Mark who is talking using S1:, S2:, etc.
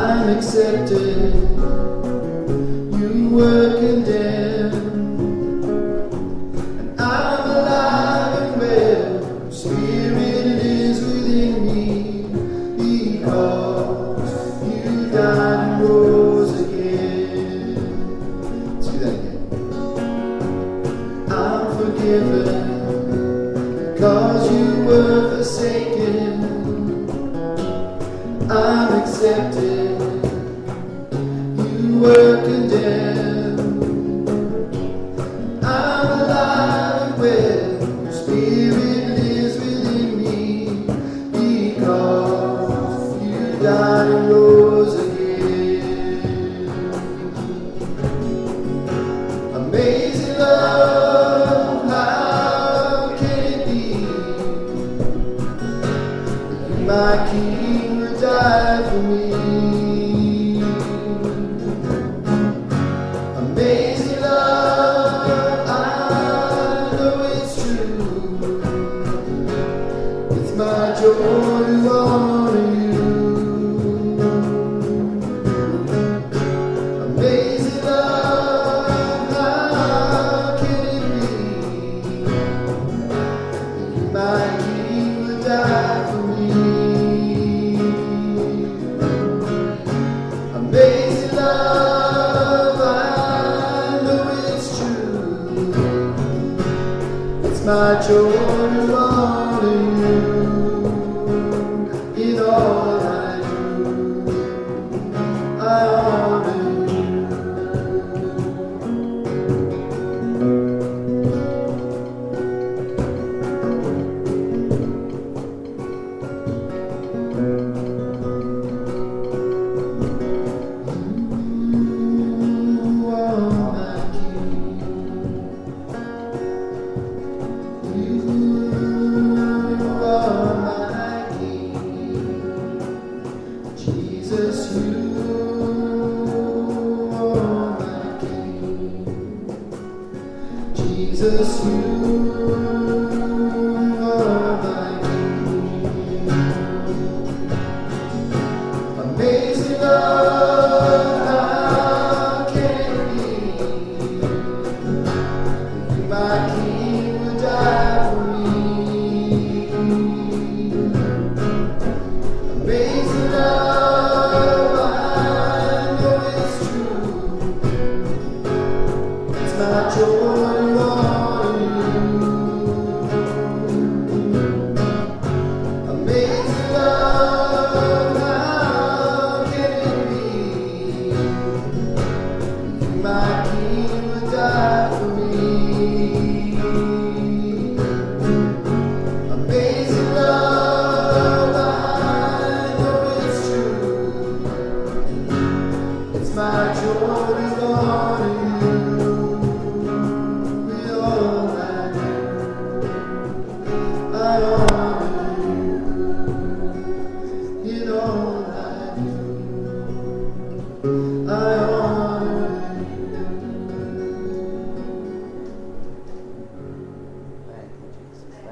S1: I'm accepted, you were condemned, and I'm alive and well. Spirit lives within me, because you died and rose again. Let's do that again. I'm forgiven, because you were forsaken. I'm accepted, you were condemned. I'm alive and well, your spirit lives within me, because you died and rose again. Amazing love, how can it be that you, my King, would die for me? Amazing love, I know it's true. It's my joy to honor you. Amazing love, how can it be that you, my King, would die for me? Amazing love, I know it's true. It's my joy to honor you in all I do. I honor you. Jesus, you are my King. Jesus, you are my King. Amazing love.